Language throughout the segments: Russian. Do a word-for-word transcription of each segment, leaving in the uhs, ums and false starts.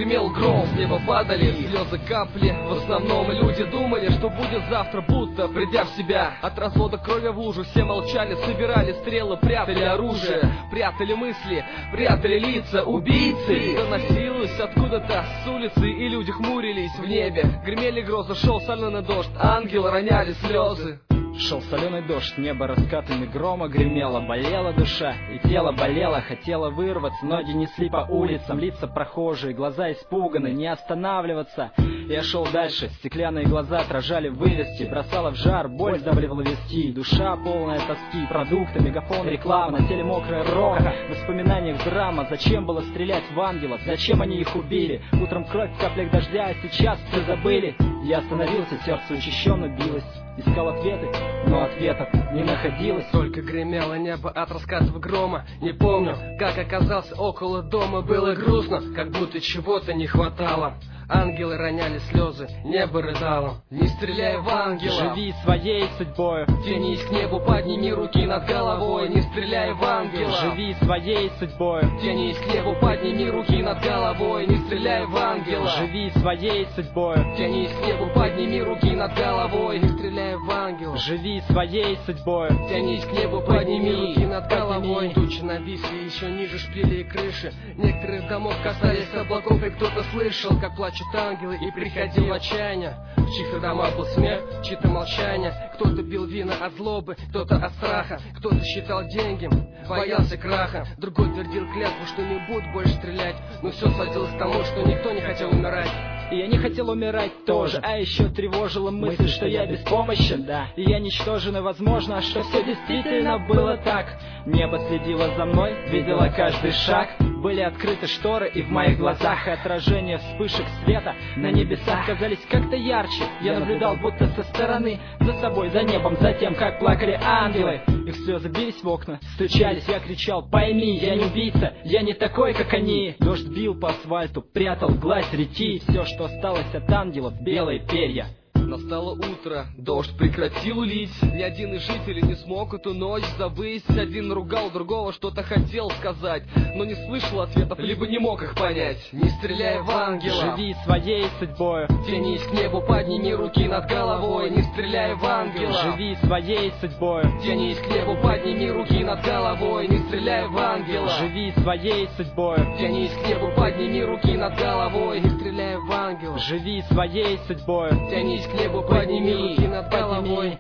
гремел гром, с неба падали слезы капли. В основном люди думали, что будет завтра, будто придя в себя. От развода крови в лужу все молчали, собирали стрелы, прятали оружие, прятали мысли, прятали лица. Убийцы доносилось откуда-то с улицы, и люди хмурились в небе. Гремели грозы, шел соленый дождь, ангелы роняли слезы. Шел соленый дождь, небо раскатами грома гремело, болела душа, и тело болело, хотело вырваться, ноги несли по улицам, лица прохожие, глаза испуганы, не останавливаться. Я шел дальше, стеклянные глаза отражали вывески, бросала в жар, боль сдавливала виски, душа полная тоски, продукты, мегафон, реклама, на теле мокрая роха, в воспоминаниях драма, зачем было стрелять в ангелов, зачем они их убили, утром кровь в каплях дождя, а сейчас все забыли. Я остановился, сердце учащенно билось, искал ответы, но ответов не находилось. Только гремело небо от раскатов грома. Не помню, как оказался около дома. Было грустно, как будто чего-то не хватало. Ангелы роняли слезы, небо рыдало. Не стреляй в ангела, живи своей судьбой. Тянись к небу, подними руки над головой. Не стреляй в ангела, живи своей судьбой. Тянись к небу, подними руки над головой. Не стреляй в ангела, живи своей судьбой. Тянись к небу, подними руки над головой. Не стреляй в ангела, живи своей судьбой. Тянись к небу, подними руки над головой. Тучи нависли еще ниже шпилей и крыши. Некоторых домов касались облаков, и кто-то слышал, как плачут ангелы, и приходил в отчаяние. В чьих-то домах был смех, чьи-то молчание. Кто-то пил вина от злобы, кто-то от страха, кто-то считал деньги, боялся краха. Другой твердил клятву, что не будет больше стрелять. Но все сводилось к тому, что никто не хотел умирать. И я не хотел умирать тоже, а еще тревожила мысль, что я беспомощен, да. И я ничтожен, и возможно, что все действительно было так. Небо следило за мной, видела каждый шаг. Были открыты шторы, и в моих глазах отражение вспышек света на небесах казались как-то ярче. Я наблюдал будто со стороны, за собой, за небом, за тем, как плакали ангелы. Их слезы бились в окна, стучались, я кричал: пойми, я не убийца, я не такой, как они. Дождь бил по асфальту, прятал вглазь рети, все, что осталось от ангелов, белые перья. Настало утро, дождь прекратил лить. Ни один из жителей не смог эту ночь забыть. Один ругал другого, что-то хотел сказать, но не слышал ответов, либо не мог их понять. Не стреляй в ангела, живи своей судьбой. Тянись к небу, подними руки над головой. Не стреляй в ангела, живи своей судьбой. Тянись к небу, подними руки над головой. Не стреляй в ангела, живи своей судьбой. Тянись к небу, подними руки над головой. Не стреляй в ангела, живи своей судьбой. Тянись к небу, подними руки над головой.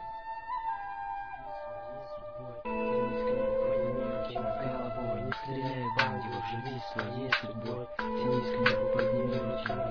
Не стреляй в ангелов, живи своей судьбой. Тянись к небу, подними руки над головой.